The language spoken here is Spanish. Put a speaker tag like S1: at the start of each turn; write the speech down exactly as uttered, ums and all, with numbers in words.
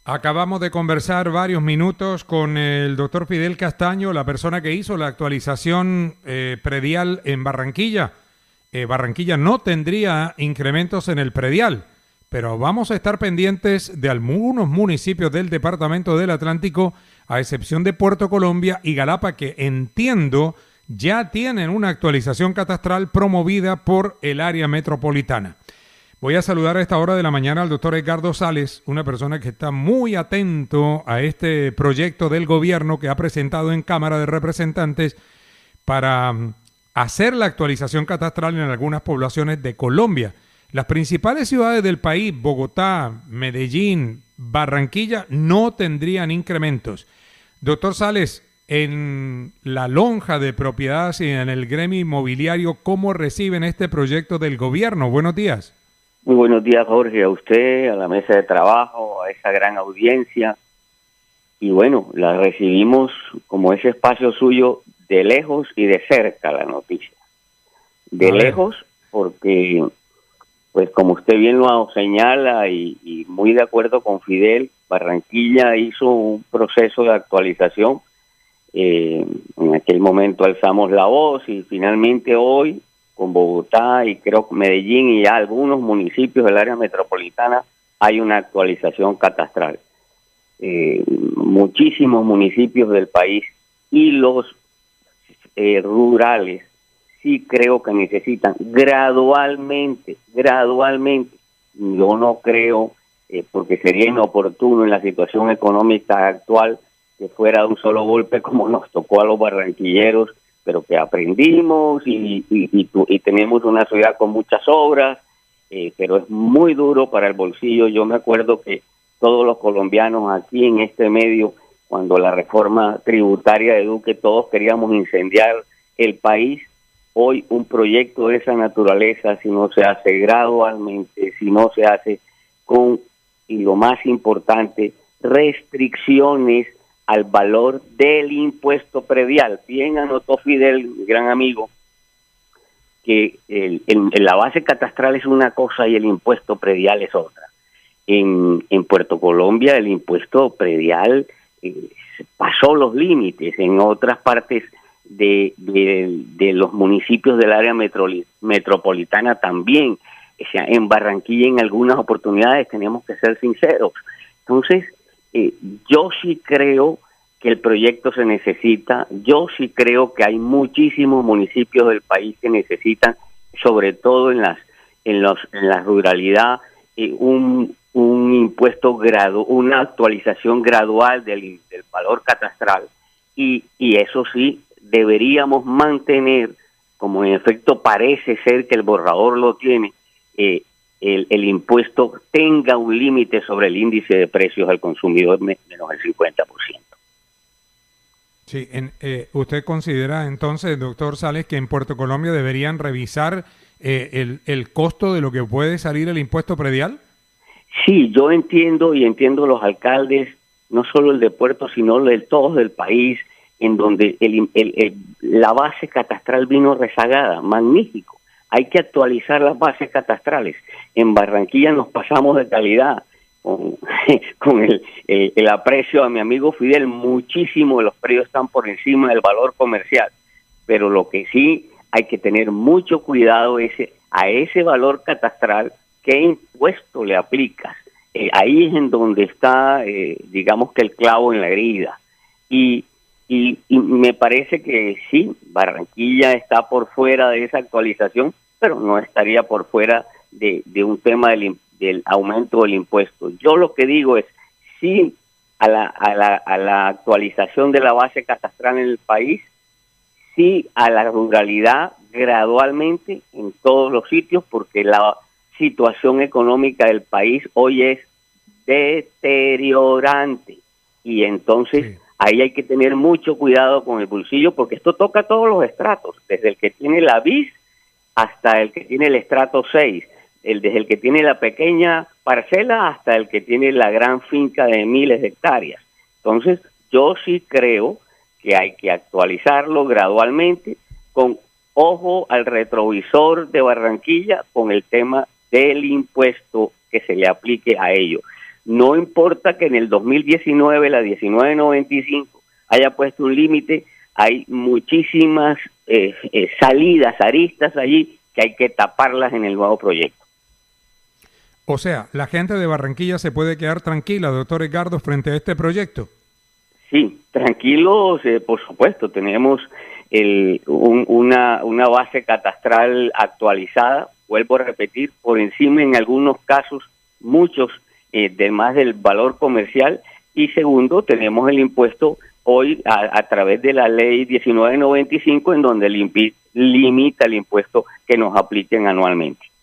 S1: Acabamos de conversar varios minutos con el doctor Fidel Castaño, la persona que hizo la actualización eh, predial en Barranquilla. Eh, Barranquilla no tendría incrementos en el predial, pero vamos a estar pendientes de algunos municipios del departamento del Atlántico, a excepción de Puerto Colombia y Galapa, que entiendo ya tienen una actualización catastral promovida por el área metropolitana. Voy a saludar a esta hora de la mañana al doctor Edgardo Sales, una persona que está muy atento a este proyecto del gobierno que ha presentado en Cámara de Representantes para hacer la actualización catastral en algunas poblaciones de Colombia. Las principales ciudades del país, Bogotá, Medellín, Barranquilla, no tendrían incrementos. Doctor Sales, en la lonja de propiedades y en el gremio inmobiliario, ¿cómo reciben este proyecto del gobierno? Buenos días.
S2: Muy buenos días, Jorge, a usted, a la mesa de trabajo, a esa gran audiencia. Y bueno, la recibimos como ese espacio suyo de lejos y de cerca, la noticia. De lejos, porque, pues como usted bien lo señala y, y muy de acuerdo con Fidel, Barranquilla hizo un proceso de actualización. Eh, en aquel momento alzamos la voz y finalmente hoy, con Bogotá y creo Medellín y algunos municipios del área metropolitana, hay una actualización catastral. Eh, muchísimos municipios del país y los eh, rurales sí creo que necesitan gradualmente, gradualmente. Yo no creo, eh, porque sería inoportuno en la situación económica actual, que fuera de un solo golpe como nos tocó a los barranquilleros, pero que aprendimos y, y, y, y tenemos una ciudad con muchas obras, eh, pero es muy duro para el bolsillo. Yo me acuerdo que todos los colombianos aquí en este medio, cuando la reforma tributaria de Duque, todos queríamos incendiar el país. Hoy un proyecto de esa naturaleza, si no se hace gradualmente, si no se hace con, y lo más importante, restricciones al valor del impuesto predial. Bien anotó Fidel, mi gran amigo, que el, el, la base catastral es una cosa y el impuesto predial es otra. En, en Puerto Colombia el impuesto predial eh, pasó los límites, en otras partes de, de, de los municipios del área metro, metropolitana también. O sea, en Barranquilla en algunas oportunidades tenemos que ser sinceros. Entonces, Eh, yo sí creo que el proyecto se necesita, yo sí creo que hay muchísimos municipios del país que necesitan, sobre todo en las en los en la ruralidad, eh, un un impuesto gradu, una actualización gradual del, del valor catastral y y eso sí deberíamos mantener, como en efecto parece ser que el borrador lo tiene, eh, El, el impuesto tenga un límite sobre el índice de precios al consumidor menos el cincuenta por ciento.
S1: Sí, en, eh, ¿usted considera entonces, doctor Sales, que en Puerto Colombia deberían revisar eh, el, el costo de lo que puede salir el impuesto predial?
S2: Sí, yo entiendo y entiendo los alcaldes, no solo el de Puerto, sino el de todos del país, en donde el, el, el, la base catastral vino rezagada, magnífico. Hay que actualizar las bases catastrales. En Barranquilla nos pasamos de calidad con, con el, el, el aprecio a mi amigo Fidel. Muchísimo de los precios están por encima del valor comercial. Pero lo que sí hay que tener mucho cuidado es a ese valor catastral, qué impuesto le aplicas. Eh, ahí es en donde está, eh, digamos que el clavo en la herida. Y Y, y me parece que sí, Barranquilla está por fuera de esa actualización, pero no estaría por fuera de, de un tema del, del aumento del impuesto. Yo lo que digo es sí a la, a, la, a la actualización de la base catastral en el país, sí a la ruralidad gradualmente en todos los sitios, porque la situación económica del país hoy es deteriorante y entonces... Sí. Ahí hay que tener mucho cuidado con el bolsillo porque esto toca a todos los estratos, desde el que tiene la bis hasta el que tiene el estrato seis, el, desde el que tiene la pequeña parcela hasta el que tiene la gran finca de miles de hectáreas. Entonces, yo sí creo que hay que actualizarlo gradualmente con ojo al retrovisor de Barranquilla con el tema del impuesto que se le aplique a ello. No importa que en el dos mil diecinueve la diecinueve noventa y cinco haya puesto un límite, hay muchísimas eh, eh, salidas, aristas allí que hay que taparlas en el nuevo proyecto.
S1: O sea, la gente de Barranquilla se puede quedar tranquila, doctor Edgardo, frente a este proyecto.
S2: Sí, tranquilos, eh, por supuesto, tenemos el, un, una, una base catastral actualizada, vuelvo a repetir, por encima en algunos casos, muchos, eh, de más del valor comercial, y segundo, tenemos el impuesto hoy a, a través de la ley diecinueve noventa y cinco, en donde limpi, limita el impuesto que nos apliquen anualmente.